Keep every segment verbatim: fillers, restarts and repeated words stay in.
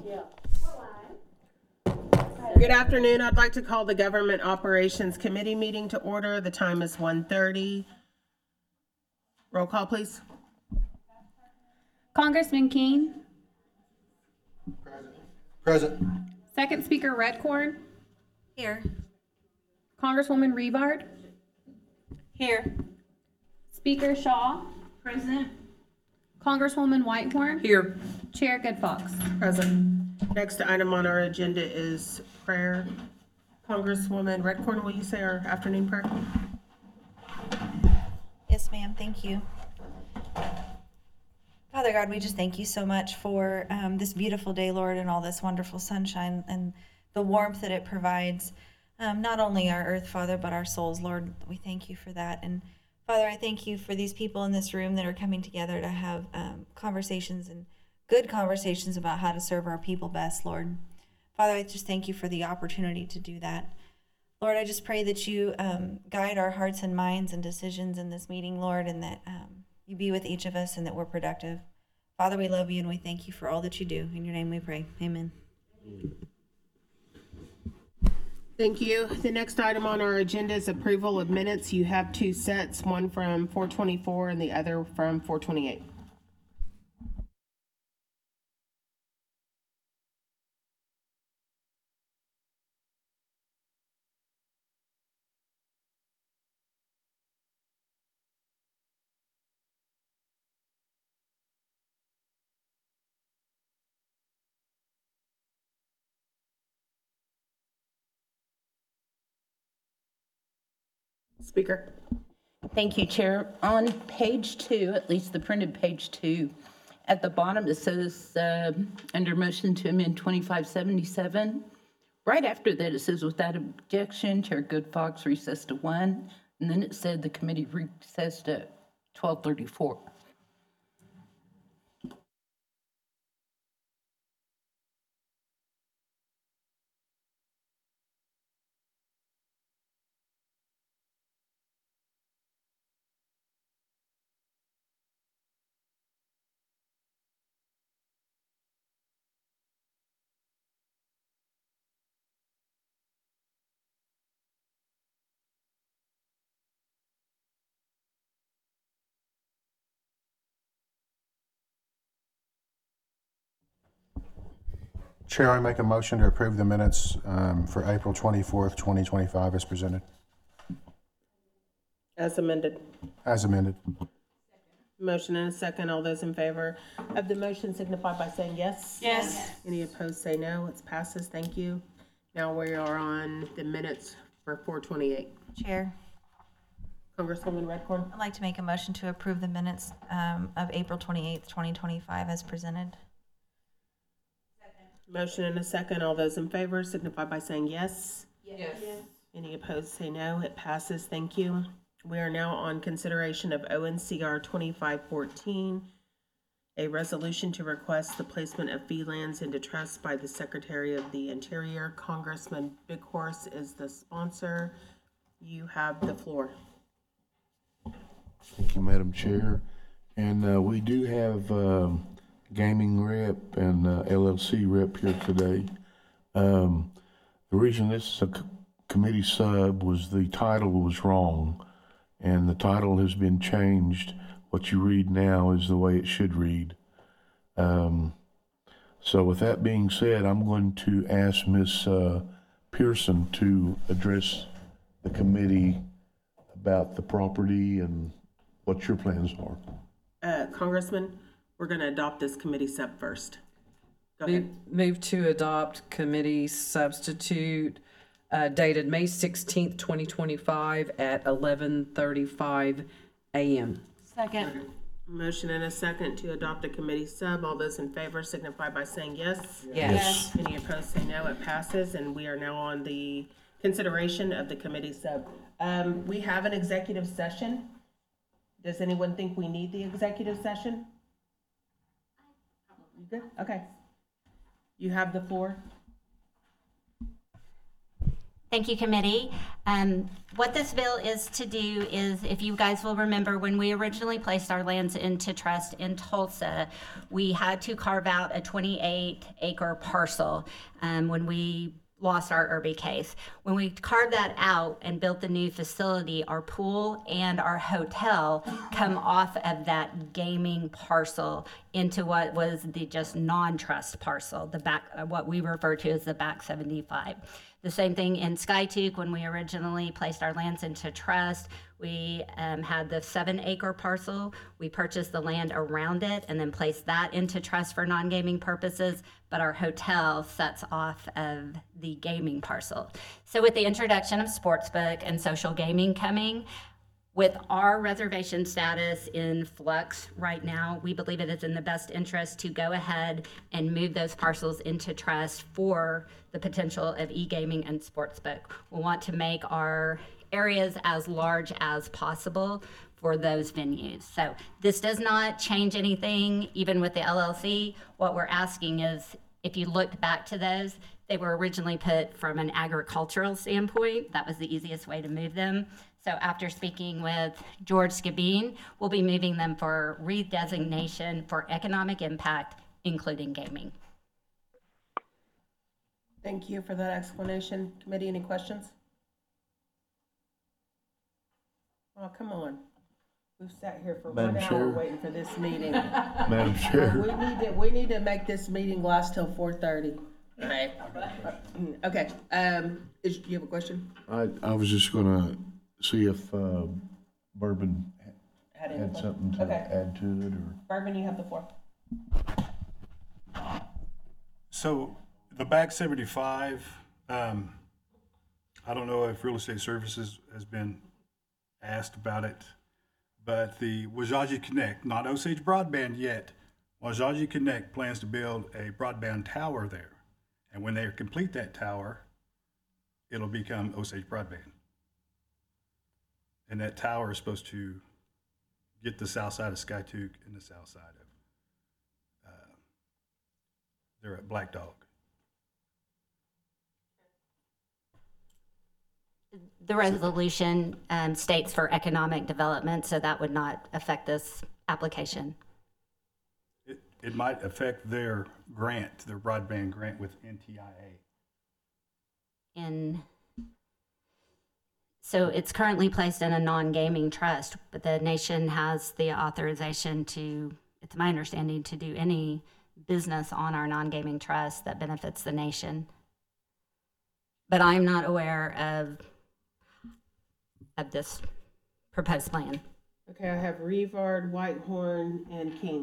Good afternoon. I'd like to call the Government Operations Committee meeting to order. The time is one thirty. Roll call, please. Congressman Keene. Present. Second Speaker Redcorn. Here. Congresswoman Revard. Here. Speaker Shaw. Present. Congresswoman Whitehorn. Here. Chair Good Fox. Present. Next item on our agenda is prayer. Congresswoman Redcorn, will you say our afternoon prayer? Yes, ma'am. Thank you. Father God, we just thank you so much for um, this beautiful day, Lord, and all this wonderful sunshine and the warmth that it provides. Um, not only our earth, Father, but our souls, Lord. We thank you for that. And Father, I thank you for these people in this room that are coming together to have um, conversations and good conversations about how to serve our people best, Lord. Father, I just thank you for the opportunity to do that. Lord, I just pray that you um, guide our hearts and minds and decisions in this meeting, Lord, and that um, you be with each of us and that we're productive. Father, we love you and we thank you for all that you do. In your name we pray. Amen. Thank you. The next item on our agenda is approval of minutes. You have two sets, one from four twenty-four and the other from four twenty-eight. Speaker. Thank you, Chair. On page two, at least the printed page two, at the bottom it says, uh, under motion to amend twenty-five seventy-seven. Right after that, it says, without objection, Chair Good Fox recessed to one. And then it said the committee recessed at twelve thirty-four. Chair, I make a motion to approve the minutes um, for April twenty-fourth, twenty twenty-five as presented, As amended. as amended. Motion and a second. All those in favor of the motion signify by saying yes. Yes. Any opposed say no. It passes. Thank you. Now we are on the minutes for four twenty-eight. Chair, Congresswoman Redcorn. I'd like to make a motion to approve the minutes um, of April twenty-eighth, twenty twenty-five as presented. Motion and a second. All those in favor signify by saying yes. Yes. Any opposed say no. It passes. Thank you. We are now on consideration of O N C R twenty-five fourteen, a resolution to request the placement of fee lands into trust by the Secretary of the Interior. Congressman Bighorse is the sponsor. You have the floor. Thank you, Madam Chair. And uh, we do have um, gaming rep and uh, L L C rep here today. Um, the reason this is a c- committee sub was the title was wrong, and the title has been changed. What you read now is the way it should read. Um, so with that being said, I'm going to ask Miz Uh, Pearson to address the committee about the property and what your plans are. Uh, Congressman, we're going to adopt this committee sub first. Go ahead. Move, move to adopt committee substitute uh, dated May sixteenth, twenty twenty-five at eleven thirty-five a.m. Second. Motion and a second to adopt a committee sub. All those in favor signify by saying yes. Yes. Any opposed say no. It passes, and we are now on the consideration of the committee sub. Um, we have an executive session. Does anyone think we need the executive session? You good? Okay. You have the floor. Thank you, committee. Um, what this bill is to do is, if you guys will remember, when we originally placed our lands into trust in Tulsa, we had to carve out a twenty-eight acre parcel um, when we lost our Irby case. When we carved that out and built the new facility, our pool and our hotel come off of that gaming parcel into what was the just non-trust parcel, the back, what we refer to as the back seventy-five. The same thing in Skytook. When we originally placed our lands into trust, we um, had the seven acre parcel. We purchased the land around it and then placed that into trust for non-gaming purposes, but our hotel sets off of the gaming parcel. So with the introduction of sportsbook and social gaming coming, with our reservation status in flux right now, we believe it is in the best interest to go ahead and move those parcels into trust for the potential of e-gaming and sportsbook. We want to make our areas as large as possible for those venues. So this does not change anything, even with the L L C. What we're asking is, if you looked back to those, they were originally put from an agricultural standpoint. That was the easiest way to move them. So after speaking with George Skabeen, we'll be moving them for redesignation for economic impact, including gaming. Thank you for that explanation. Committee, any questions? Oh, come on. We've sat here for Madam one hour Chair. waiting for this meeting. Madam We Chair, need to, we need to make this meeting last till four thirty. Right. Okay, um, is, you have a question? I, I was just gonna see if, uh, Bourbon Had any had question? something to Okay. add to it, or? Bourbon, you have the floor. So the back seventy-five, um, I don't know if Real Estate Services has been asked about it, but the Wajaji Connect, not Osage Broadband yet, Wajaji Connect plans to build a broadband tower there. And when they complete that tower, it'll become Osage Broadband. And that tower is supposed to get the south side of Skytook and the south side of, uh, they're at Black Dog. The resolution um, states for economic development, so that would not affect this application. It, it might affect their grant, their broadband grant with N T I A. In, so it's currently placed in a non-gaming trust, but the nation has the authorization to, it's my understanding, to do any business on our non-gaming trust that benefits the nation. But I'm not aware of, of this proposed plan. Okay, I have Revard, Whitehorn, and King.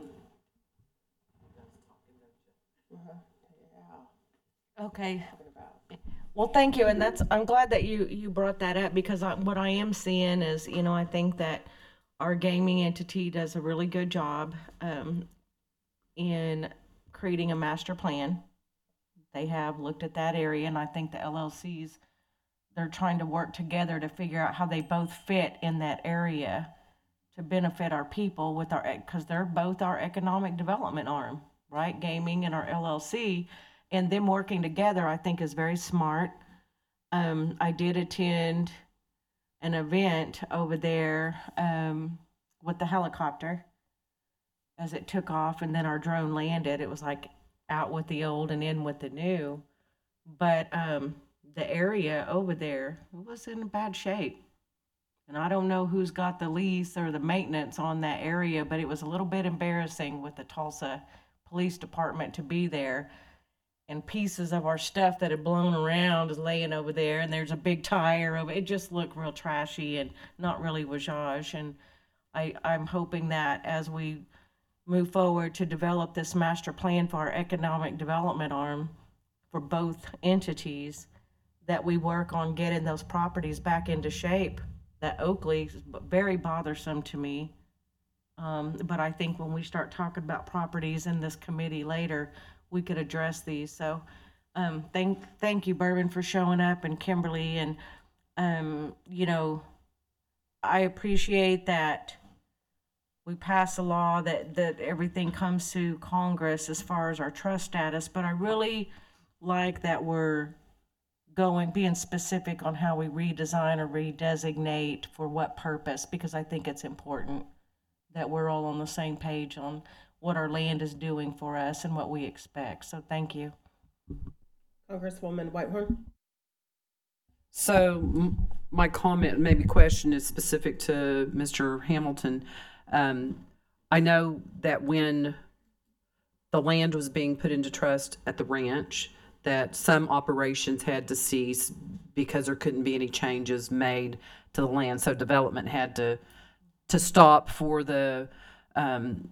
Okay. Well, thank you, and that's, I'm glad that you, you brought that up, because I, what I am seeing is, you know, I think that our gaming entity does a really good job um, in creating a master plan. They have looked at that area, and I think the L L Cs, they're trying to work together to figure out how they both fit in that area to benefit our people with our, because they're both our economic development arm, right? Gaming and our L L C. And them working together, I think, is very smart. Um, I did attend an event over there um, with the helicopter as it took off, and then our drone landed. It was like out with the old and in with the new. But um, the area over there was in bad shape. And I don't know who's got the lease or the maintenance on that area, but it was a little bit embarrassing with the Tulsa Police Department to be there. And pieces of our stuff that had blown around is laying over there, and there's a big tire of it. It just looked real trashy and not really Wajaji. And I, I'm hoping that as we move forward to develop this master plan for our economic development arm for both entities, that we work on getting those properties back into shape. That Oakley is very bothersome to me. Um, but I think when we start talking about properties in this committee later, we could address these. So um, thank thank you, Bourbon, for showing up, and Kimberly. And, um, you know, I appreciate that we pass a law that, that everything comes to Congress as far as our trust status, but I really like that we're going, being specific on how we redesign or redesignate for what purpose, because I think it's important that we're all on the same page on what our land is doing for us and what we expect. So thank you. Congresswoman Whitehorn? So m- my comment, maybe question, is specific to Mister Hamilton. Um, I know that when the land was being put into trust at the ranch, that some operations had to cease because there couldn't be any changes made to the land. So development had to to stop for the um,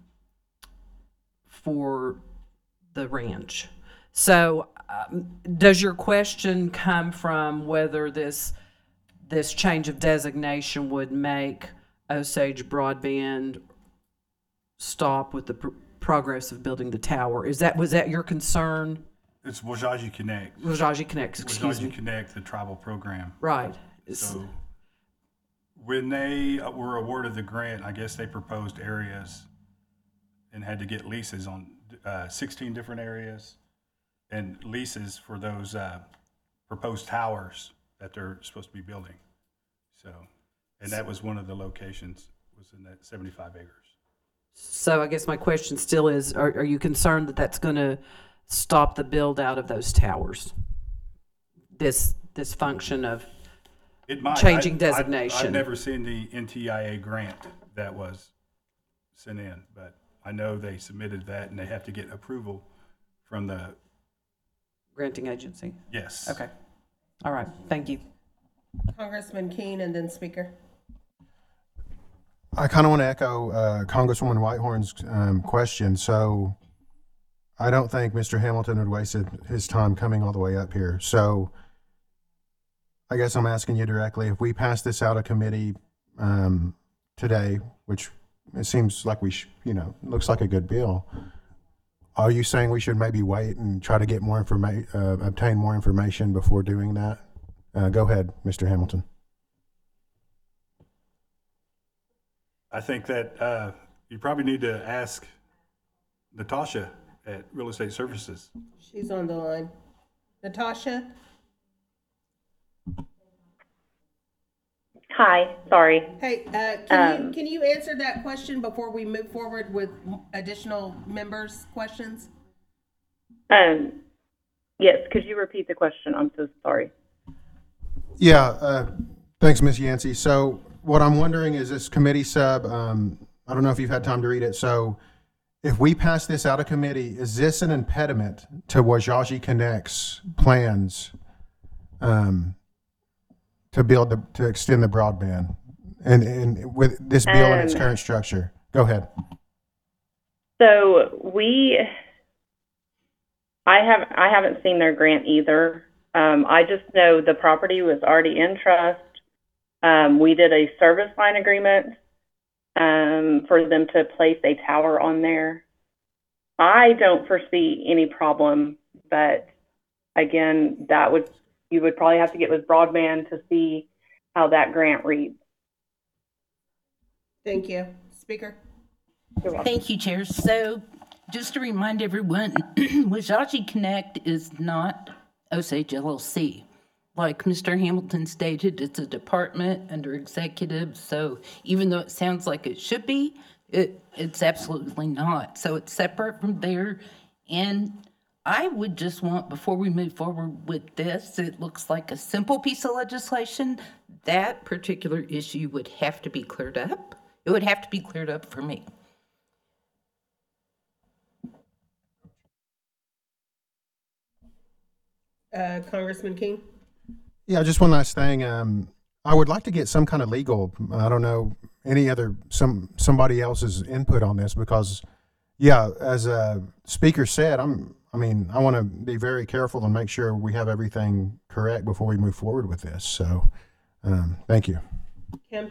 for the ranch. So um, does your question come from whether this this change of designation would make Osage Broadband stop with the pr- progress of building the tower? Is that was that your concern? It's Wajaji Connect. Wajaji Connect, excuse Wajaji me. Connect, the tribal program. Right. It's- So when they were awarded the grant, I guess they proposed areas and had to get leases on uh, sixteen different areas and leases for those uh, proposed towers that they're supposed to be building. So, and that was one of the locations, was in that seventy-five acres. So I guess my question still is, are, are you concerned that that's going to stop the build out of those towers? This this function of It might. changing I- I- designation. I've never seen the N T I A grant that was sent in, but I know they submitted that and they have to get approval from the, granting agency. yes. Okay. All right. Thank you. Congressman Keene and then Speaker. I kind of want to echo uh, Congresswoman Whitehorn's um, question. So I don't think Mister Hamilton would waste his time coming all the way up here. So I guess I'm asking you directly, if we pass this out of committee um, today, which it seems like we, sh- you know, looks like a good bill, are you saying we should maybe wait and try to get more information, uh, obtain more information before doing that? Uh, go ahead, Mister Hamilton. I think that uh, you probably need to ask Natasha at Real Estate Services. She's on the line. Natasha? Hi, sorry. Hey, uh, can you, Um, can you answer that question before we move forward with additional members' questions? Um, yes, could you repeat the question? I'm so sorry. Yeah, uh, thanks, Miz Yancey. So what I'm wondering is this committee sub, um, I don't know if you've had time to read it. So if we pass this out of committee, is this an impediment to Wajaji Connect's plans um, to build, the, to extend the broadband? And, and with this bill in its Um, current structure? Go ahead. So we, I have, I haven't seen their grant either. Um, I just know the property was already in trust. Um, we did a service line agreement um, for them to place a tower on there. I don't foresee any problem, but again, that would, you would probably have to get with broadband to see how that grant reads. Thank you. Speaker? You're welcome. Thank you, Chair. So just to remind everyone, Wajaji Connect is not Osage L L C. Like Mister Hamilton stated, it's a department under executive. So even though it sounds like it should be, it, it's absolutely not. So it's separate from there. And I would just want, before we move forward with this, it looks like a simple piece of legislation. That particular issue would have to be cleared up. It would have to be cleared up for me. Uh, Congressman Keene? Yeah, just one last thing. Um, I would like to get some kind of legal, I don't know, any other, some, somebody else's input on this because, yeah, as a speaker said, I'm, I mean, I want to be very careful and make sure we have everything correct before we move forward with this. So, um, thank you. Kim?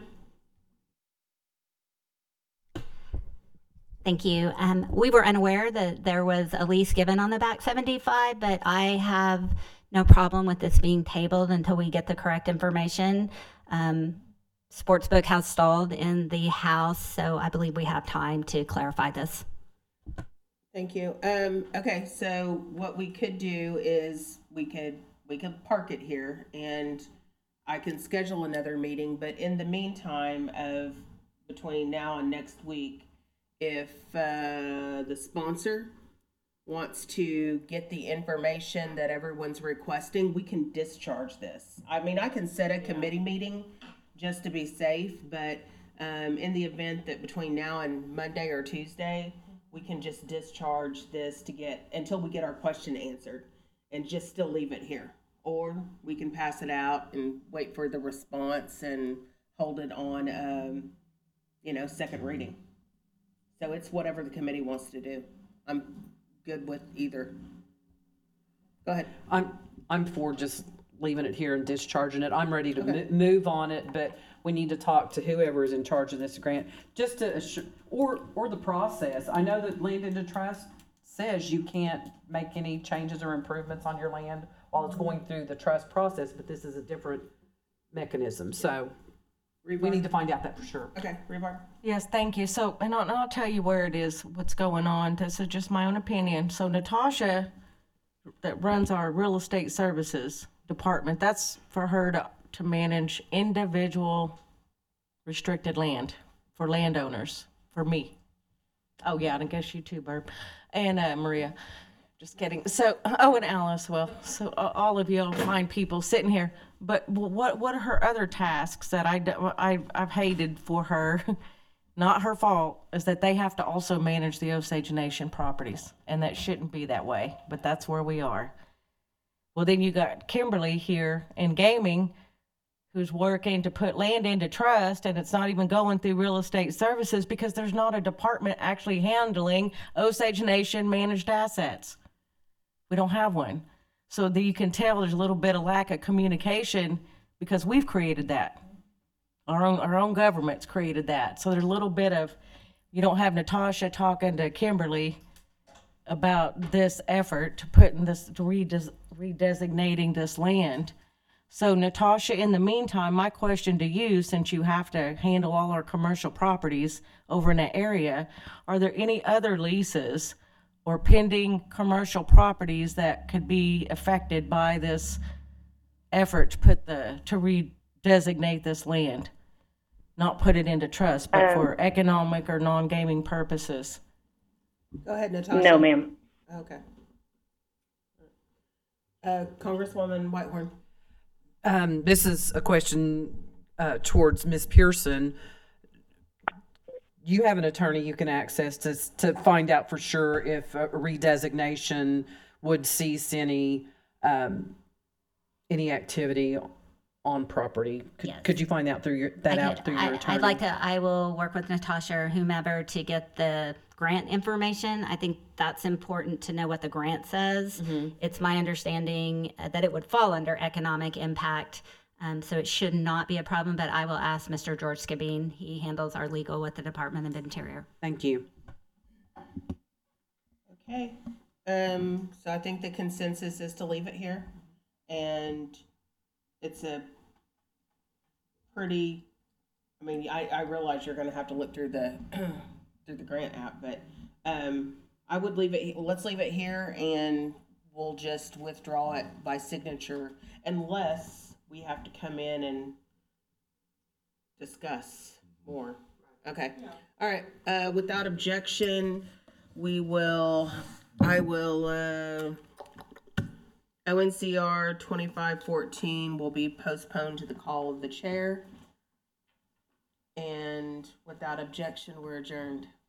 Thank you. Um, we were unaware that there was a lease given on the back seventy-five, but I have no problem with this being tabled until we get the correct information. Um, Sportsbook has stalled in the house, so I believe we have time to clarify this. Thank you. Um, okay, so what we could do is we could we can park it here and I can schedule another meeting, but in the meantime of between now and next week, if uh, the sponsor wants to get the information that everyone's requesting, we can discharge this. I mean, I can set a committee meeting just to be safe, but um, in the event that between now and Monday or Tuesday, we can just discharge this to get, until we get our question answered, and just still leave it here. Or we can pass it out and wait for the response and hold it on, um, you know, second reading. So it's whatever the committee wants to do. I'm good with either. Go ahead. I'm, I'm for just leaving it here and discharging it. I'm ready to mo- move on it, but we need to talk to whoever is in charge of this grant, just to assure, or, or the process. I know that Land into Trust says you can't make any changes or improvements on your land while it's going through the trust process, but this is a different mechanism. So we need to find out that for sure. Okay, Rebar. Yes, thank you. So, and I'll, and I'll tell you where it is, what's going on. This is just my own opinion. So Natasha, that runs our real estate services department, that's for her to, to manage individual restricted land for landowners, for me. Oh, yeah, and I guess you too, Barb. And uh, Maria. Just kidding. So, oh, and Alice, well, so uh, all of you all fine people sitting here. But what what are her other tasks that I, do- I, I've hated for her, not her fault, is that they have to also manage the Osage Nation properties. And that shouldn't be that way, but that's where we are. Well, then you got Kimberly here in gaming, who's working to put land into trust, and it's not even going through real estate services because there's not a department actually handling Osage Nation managed assets. We don't have one. So that you can tell there's a little bit of lack of communication because we've created that. Our own, our own government's created that. So there's a little bit of, you don't have Natasha talking to Kimberly about this effort to putting this, to redes- redesignating this land. So Natasha, in the meantime, my question to you, since you have to handle all our commercial properties over in that area, are there any other leases or pending commercial properties that could be affected by this effort to put the, to redesignate this land? Not put it into trust, but Um, for economic or non-gaming purposes. Go ahead, Natasha. No, ma'am. Okay. Uh, Congresswoman Whitehorn. Um, this is a question uh, towards Miz Pearson. You have an attorney you can access to to find out for sure if a redesignation would cease any um, any activity on property. Could, Yes. could you find out through your that I out could- through your I- attorney? I'd like to, I will work with Natasha or whomever to get the grant information. I think that's important to know what the grant says. Mm-hmm. It's my understanding uh, that it would fall under economic impact. Um, so it should not be a problem, but I will ask Mister George Skibeen. He handles our legal with the Department of Interior. Thank you. Okay. Um, so I think the consensus is to leave it here. And it's a pretty, I mean, I, I realize you're gonna have to look through the, through the grant app, but, um, I would leave it, let's leave it here and we'll just withdraw it by signature unless we have to come in and discuss more. Okay. All right. Uh, without objection, we will, I will, uh, O N C R twenty-five fourteen will be postponed to the call of the chair. And without objection, we're adjourned.